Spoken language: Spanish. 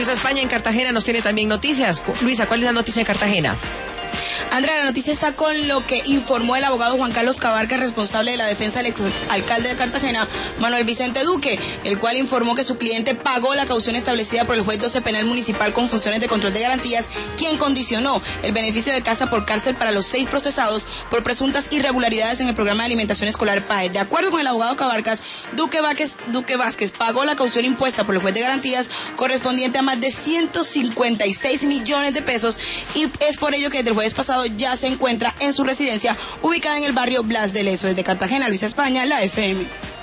Luisa España en Cartagena nos tiene también noticias. Luisa, ¿cuál es la noticia en Cartagena? Andrea, la noticia está con lo que informó el abogado Juan Carlos Cabarca, responsable de la defensa del exalcalde de Cartagena, Manuel Vicente Duque, el cual informó que su cliente pagó la caución establecida por el juez 12 penal municipal con funciones de control de garantías, quien condicionó el beneficio de casa por cárcel para los 6 procesados por presuntas irregularidades en el programa de alimentación escolar PAE. De acuerdo con el abogado Cabarcas, Duque Vázquez pagó la caución impuesta por el juez de garantías correspondiente a más de 156 millones de pesos y es por ello que desde el jueves pasado ya se encuentra en su residencia ubicada en el barrio Blas de Lezo. Desde Cartagena, Luisa España, la FM.